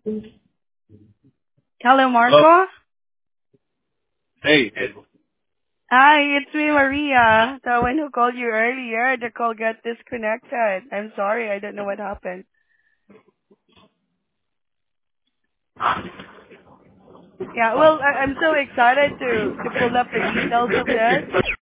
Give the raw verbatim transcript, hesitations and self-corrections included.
Hello, Hello. Marco. Hey. Hey. Hi, it's me, Maria. The one who called you earlier. The call got disconnected. I'm sorry. I don't know what happened. Yeah, well, I- I'm so excited to to pull up the details of this.